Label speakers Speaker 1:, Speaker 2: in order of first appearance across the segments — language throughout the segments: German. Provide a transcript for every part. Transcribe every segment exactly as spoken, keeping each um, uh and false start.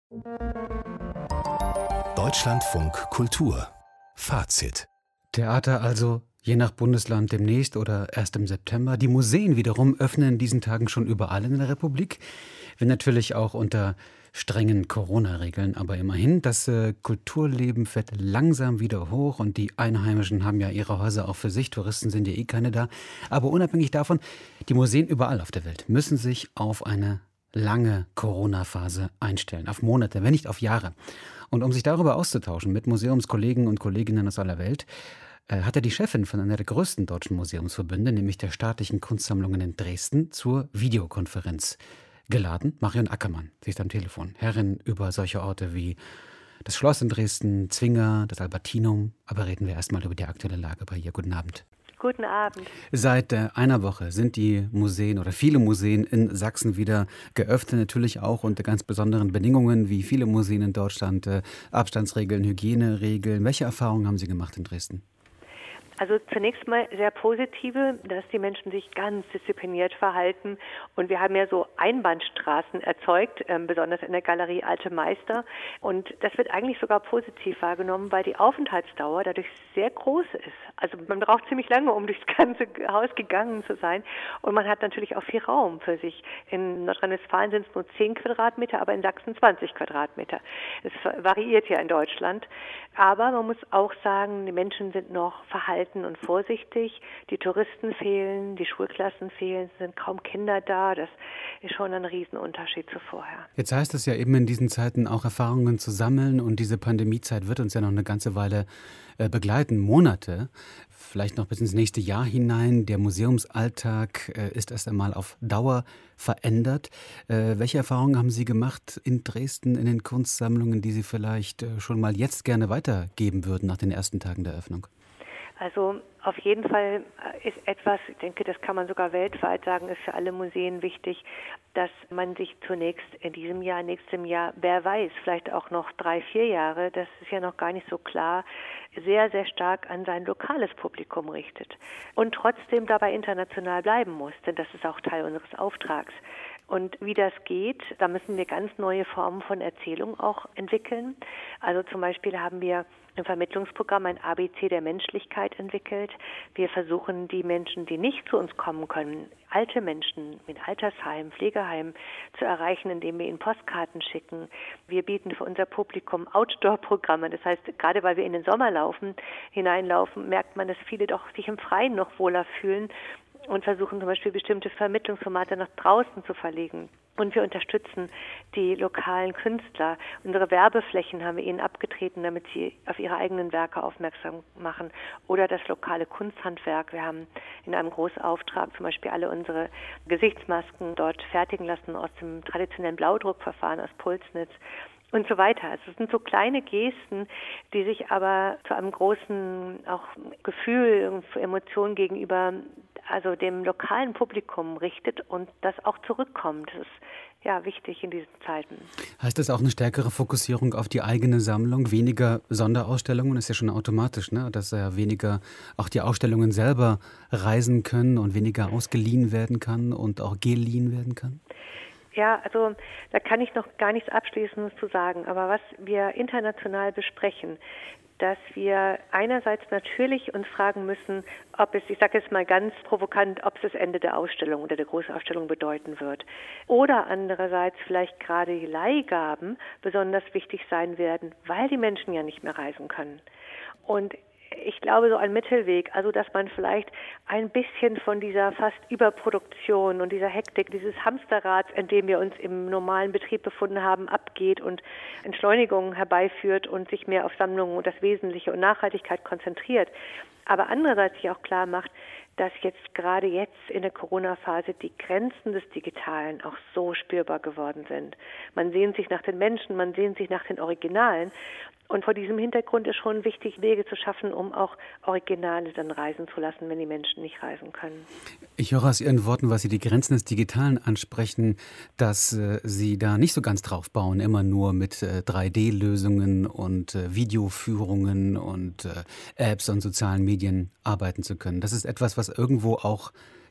Speaker 1: Deutschlandfunk Kultur Fazit.
Speaker 2: Theater also je nach Bundesland demnächst oder erst im September. Die Museen wiederum öffnen in diesen Tagen schon überall in der Republik. Wenn natürlich auch unter strengen Corona-Regeln, aber immerhin. Das äh, Kulturleben fährt langsam wieder hoch und die Einheimischen haben ja ihre Häuser auch für sich. Touristen sind ja eh keine da. Aber unabhängig davon, die Museen überall auf der Welt müssen sich auf eine lange Corona-Phase einstellen. Auf Monate, wenn nicht auf Jahre. Und um sich darüber auszutauschen mit Museumskollegen und Kolleginnen aus aller Welt, äh, hat er die Chefin von einer der größten deutschen Museumsverbünde, nämlich der Staatlichen Kunstsammlungen in Dresden, zur Videokonferenz geladen. Marion Ackermann, sie ist am Telefon. Herrin über solche Orte wie das Schloss in Dresden, Zwinger, das Albertinum. Aber reden wir erstmal über die aktuelle Lage bei ihr. Guten Abend.
Speaker 3: Guten Abend.
Speaker 2: Seit äh, einer Woche sind die Museen oder viele Museen in Sachsen wieder geöffnet, natürlich auch unter ganz besonderen Bedingungen, wie viele Museen in Deutschland, äh, Abstandsregeln, Hygieneregeln. Welche Erfahrungen haben Sie gemacht in Dresden?
Speaker 3: Also zunächst mal sehr positive, dass die Menschen sich ganz diszipliniert verhalten. Und wir haben ja so Einbahnstraßen erzeugt, ähm, besonders in der Galerie Alte Meister. Und das wird eigentlich sogar positiv wahrgenommen, weil die Aufenthaltsdauer dadurch sehr groß ist. Also man braucht ziemlich lange, um durchs ganze Haus gegangen zu sein. Und man hat natürlich auch viel Raum für sich. In Nordrhein-Westfalen sind es nur zehn Quadratmeter, aber in Sachsen zwanzig Quadratmeter. Es variiert ja in Deutschland. Aber man muss auch sagen, die Menschen sind noch verhalten und vorsichtig. Die Touristen fehlen, die Schulklassen fehlen, es sind kaum Kinder da. Das ist schon ein Riesenunterschied zu vorher.
Speaker 2: Jetzt heißt es ja eben in diesen Zeiten auch Erfahrungen zu sammeln und diese Pandemiezeit wird uns ja noch eine ganze Weile äh, begleiten, Monate, vielleicht noch bis ins nächste Jahr hinein. Der Museumsalltag äh, ist erst einmal auf Dauer verändert. Äh, welche Erfahrungen haben Sie gemacht in Dresden, in den Kunstsammlungen, die Sie vielleicht äh, schon mal jetzt gerne weitergeben würden nach den ersten Tagen der Öffnung?
Speaker 3: Also auf jeden Fall ist etwas, ich denke, das kann man sogar weltweit sagen, ist für alle Museen wichtig, dass man sich zunächst in diesem Jahr, nächstem Jahr, wer weiß, vielleicht auch noch drei, vier Jahre, das ist ja noch gar nicht so klar, sehr, sehr stark an sein lokales Publikum richtet und trotzdem dabei international bleiben muss, denn das ist auch Teil unseres Auftrags. Und wie das geht, da müssen wir ganz neue Formen von Erzählung auch entwickeln. Also zum Beispiel haben wir im Vermittlungsprogramm ein A B C der Menschlichkeit entwickelt. Wir versuchen, die Menschen, die nicht zu uns kommen können, alte Menschen mit Altersheimen, Pflegeheimen zu erreichen, indem wir ihnen Postkarten schicken. Wir bieten für unser Publikum Outdoor-Programme. Das heißt, gerade weil wir in den Sommer laufen, hineinlaufen, merkt man, dass viele doch sich im Freien noch wohler fühlen und versuchen zum Beispiel bestimmte Vermittlungsformate nach draußen zu verlegen. Und wir unterstützen die lokalen Künstler. Unsere Werbeflächen haben wir ihnen abgetreten, damit sie auf ihre eigenen Werke aufmerksam machen. Oder das lokale Kunsthandwerk. Wir haben in einem Großauftrag zum Beispiel alle unsere Gesichtsmasken dort fertigen lassen aus dem traditionellen Blaudruckverfahren aus Pulsnitz. Und so weiter. Also es sind so kleine Gesten, die sich aber zu einem großen auch Gefühl, Emotionen gegenüber also dem lokalen Publikum richtet und das auch zurückkommt. Das ist ja wichtig in diesen Zeiten.
Speaker 2: Heißt das auch eine stärkere Fokussierung auf die eigene Sammlung, weniger Sonderausstellungen? Das ist ja schon automatisch, ne? Dass ja weniger auch die Ausstellungen selber reisen können und weniger ausgeliehen werden kann und auch geliehen werden kann?
Speaker 3: Ja, also da kann ich noch gar nichts Abschließendes zu sagen. Aber was wir international besprechen, dass wir einerseits natürlich uns fragen müssen, ob es, ich sage jetzt mal ganz provokant, ob es das Ende der Ausstellung oder der Großausstellung bedeuten wird. Oder andererseits vielleicht gerade die Leihgaben besonders wichtig sein werden, weil die Menschen ja nicht mehr reisen können. Und ich glaube, so ein Mittelweg, also dass man vielleicht ein bisschen von dieser fast Überproduktion und dieser Hektik, dieses Hamsterrads, in dem wir uns im normalen Betrieb befunden haben, abgeht und Entschleunigung herbeiführt und sich mehr auf Sammlungen und das Wesentliche und Nachhaltigkeit konzentriert. Aber andererseits sich auch klar macht, dass jetzt gerade jetzt in der Corona-Phase die Grenzen des Digitalen auch so spürbar geworden sind. Man sehnt sich nach den Menschen, man sehnt sich nach den Originalen. Und vor diesem Hintergrund ist schon wichtig, Wege zu schaffen, um auch Originale dann reisen zu lassen, wenn die Menschen nicht reisen können.
Speaker 2: Ich höre aus Ihren Worten, was Sie die Grenzen des Digitalen ansprechen, dass äh, Sie da nicht so ganz drauf bauen, immer nur mit äh, drei D Lösungen und äh, Videoführungen und äh, Apps und sozialen Medien arbeiten zu können. Das ist etwas, was irgendwo auch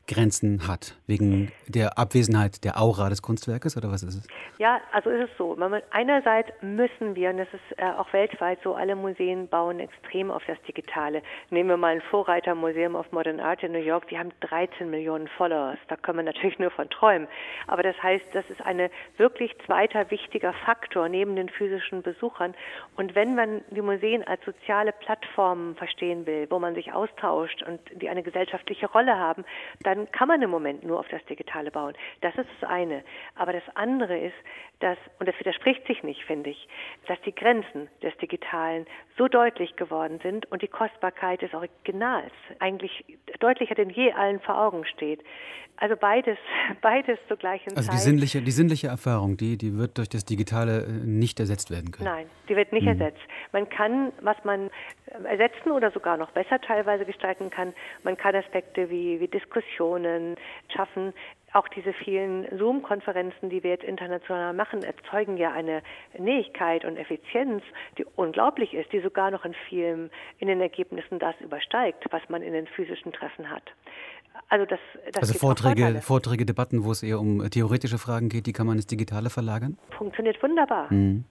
Speaker 2: Grenzen hat, wegen der Abwesenheit der Aura des Kunstwerkes, oder was ist es?
Speaker 3: Ja, also ist es so. Einerseits müssen wir, und das ist äh, auch weltweit so, alle Museen bauen extrem auf das Digitale. Nehmen wir mal ein Vorreitermuseum of Modern Art in New York, die haben dreizehn Millionen Followers. Da können wir natürlich nur von träumen. Aber das heißt, das ist ein wirklich zweiter wichtiger Faktor neben den physischen Besuchern. Und wenn man die Museen als soziale Plattformen verstehen will, wo man sich austauscht und die eine gesellschaftliche Rolle haben, dann kann man im Moment nur auf das Digitale bauen. Das ist das eine. Aber das andere ist, dass, und das widerspricht sich nicht, finde ich, dass die Grenzen des Digitalen so deutlich geworden sind und die Kostbarkeit des Originals eigentlich deutlicher denn je allen vor Augen steht. Also beides, beides zur gleichen
Speaker 2: also
Speaker 3: Zeit.
Speaker 2: Also die sinnliche, die sinnliche Erfahrung, die, die wird durch das Digitale nicht ersetzt werden können?
Speaker 3: Nein, die wird nicht mhm. ersetzt. Man kann, was man ersetzen oder sogar noch besser teilweise gestalten kann, man kann Aspekte wie, wie Diskussionen schaffen. Auch diese vielen Zoom-Konferenzen, die wir jetzt international machen, erzeugen ja eine Nähigkeit und Effizienz, die unglaublich ist, die sogar noch in vielen, in den Ergebnissen das übersteigt, was man in den physischen Treffen hat. Also, das, das
Speaker 2: also Vorträge, Vorträge, Debatten, wo es eher um theoretische Fragen geht, die kann man ins Digitale verlagern?
Speaker 3: Funktioniert wunderbar. Mhm.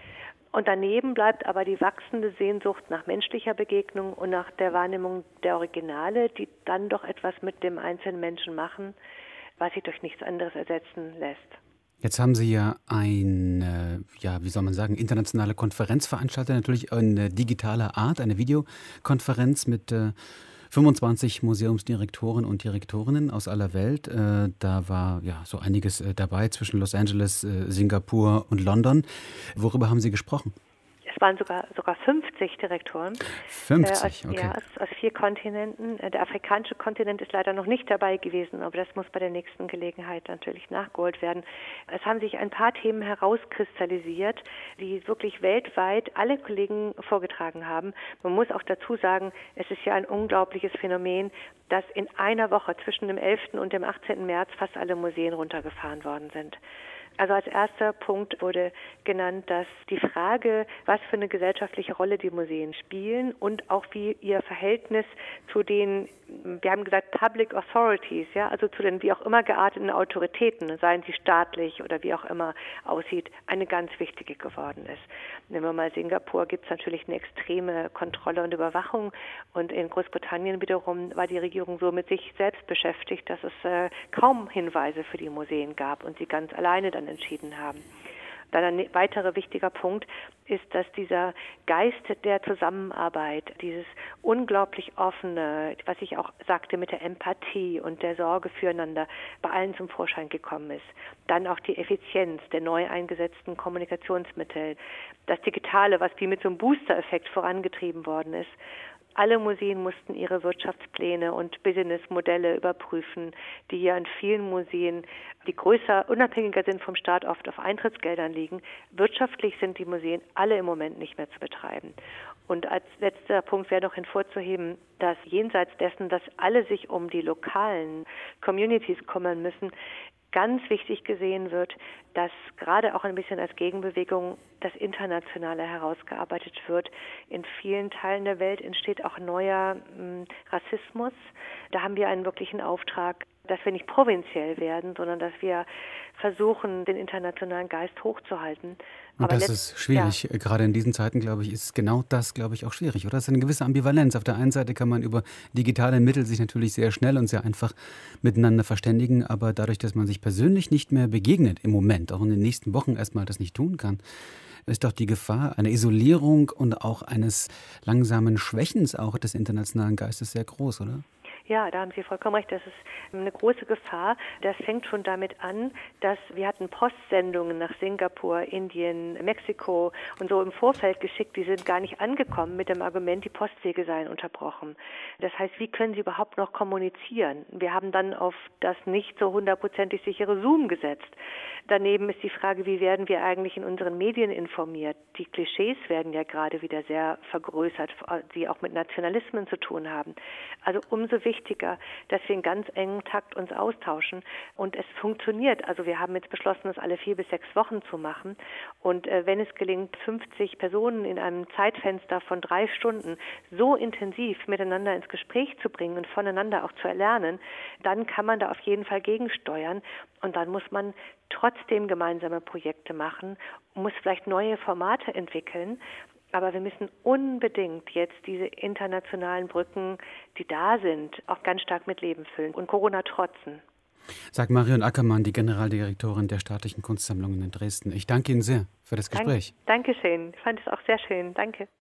Speaker 3: Und daneben bleibt aber die wachsende Sehnsucht nach menschlicher Begegnung und nach der Wahrnehmung der Originale, die dann doch etwas mit dem einzelnen Menschen machen, was sich durch nichts anderes ersetzen lässt.
Speaker 2: Jetzt haben Sie ja eine, ja, wie soll man sagen, internationale Konferenz veranstaltet, natürlich eine digitale Art, eine Videokonferenz mit äh, fünfundzwanzig Museumsdirektoren und Direktorinnen aus aller Welt. Äh, da war ja so einiges äh, dabei zwischen Los Angeles, äh, Singapur und London. Worüber haben Sie gesprochen?
Speaker 3: Es waren sogar, sogar fünfzig Direktoren.
Speaker 2: fünfzig,
Speaker 3: äh, aus,
Speaker 2: okay.
Speaker 3: Ja, aus, aus vier Kontinenten. Der afrikanische Kontinent ist leider noch nicht dabei gewesen, aber das muss bei der nächsten Gelegenheit natürlich nachgeholt werden. Es haben sich ein paar Themen herauskristallisiert, die wirklich weltweit alle Kollegen vorgetragen haben. Man muss auch dazu sagen, es ist ja ein unglaubliches Phänomen, dass in einer Woche zwischen dem elften und dem achtzehnten März fast alle Museen runtergefahren worden sind. Also als erster Punkt wurde genannt, dass die Frage, was für eine gesellschaftliche Rolle die Museen spielen und auch wie ihr Verhältnis zu den, wir haben gesagt Public Authorities, ja, also zu den wie auch immer gearteten Autoritäten, seien sie staatlich oder wie auch immer aussieht, eine ganz wichtige geworden ist. Nehmen wir mal Singapur, gibt es natürlich eine extreme Kontrolle und Überwachung und in Großbritannien wiederum war die Regierung so mit sich selbst beschäftigt, dass es äh, kaum Hinweise für die Museen gab und sie ganz alleine dann entschieden haben. Dann ein weiterer wichtiger Punkt ist, dass dieser Geist der Zusammenarbeit, dieses unglaublich offene, was ich auch sagte mit der Empathie und der Sorge füreinander, bei allen zum Vorschein gekommen ist. Dann auch die Effizienz der neu eingesetzten Kommunikationsmittel, das Digitale, was wie mit so einem Booster-Effekt vorangetrieben worden ist. Alle Museen mussten ihre Wirtschaftspläne und Businessmodelle überprüfen, die ja in vielen Museen, die größer, unabhängiger sind vom Staat, oft auf Eintrittsgeldern liegen. Wirtschaftlich sind die Museen alle im Moment nicht mehr zu betreiben. Und als letzter Punkt wäre noch hervorzuheben, dass jenseits dessen, dass alle sich um die lokalen Communities kümmern müssen, ganz wichtig gesehen wird, dass gerade auch ein bisschen als Gegenbewegung das Internationale herausgearbeitet wird. In vielen Teilen der Welt entsteht auch neuer mh, Rassismus. Da haben wir einen wirklichen Auftrag, dass wir nicht provinziell werden, sondern dass wir versuchen, den internationalen Geist hochzuhalten.
Speaker 2: Und
Speaker 3: Aber
Speaker 2: das ist schwierig. Ja. Gerade in diesen Zeiten, glaube ich, ist genau das, glaube ich, auch schwierig. Oder es ist eine gewisse Ambivalenz. Auf der einen Seite kann man über digitale Mittel sich natürlich sehr schnell und sehr einfach miteinander verständigen, aber dadurch, dass man sich persönlich nicht mehr begegnet im Moment, auch in den nächsten Wochen erstmal das nicht tun kann, ist doch die Gefahr einer Isolierung und auch eines langsamen Schwächens auch des internationalen Geistes sehr groß, oder?
Speaker 3: Ja, da haben Sie vollkommen recht. Das ist eine große Gefahr. Das fängt schon damit an, dass wir hatten Postsendungen nach Singapur, Indien, Mexiko und so im Vorfeld geschickt. Die sind gar nicht angekommen mit dem Argument, die Postwege seien unterbrochen. Das heißt, wie können sie überhaupt noch kommunizieren? Wir haben dann auf das nicht so hundertprozentig sichere Zoom gesetzt. Daneben ist die Frage, wie werden wir eigentlich in unseren Medien informiert? Die Klischees werden ja gerade wieder sehr vergrößert, die auch mit Nationalismen zu tun haben. Also umso wichtiger wichtiger, dass wir in ganz engem Takt uns austauschen. Und es funktioniert. Also wir haben jetzt beschlossen, das alle vier bis sechs Wochen zu machen. Und äh, wenn es gelingt, fünfzig Personen in einem Zeitfenster von drei Stunden so intensiv miteinander ins Gespräch zu bringen und voneinander auch zu erlernen, dann kann man da auf jeden Fall gegensteuern. Und dann muss man trotzdem gemeinsame Projekte machen, muss vielleicht neue Formate entwickeln. Aber wir müssen unbedingt jetzt diese internationalen Brücken, die da sind, auch ganz stark mit Leben füllen und Corona trotzen.
Speaker 2: Sagt Marion Ackermann, die Generaldirektorin der Staatlichen Kunstsammlungen in Dresden. Ich danke Ihnen sehr für das Gespräch.
Speaker 3: Dank, Dankeschön. Ich fand es auch sehr schön. Danke.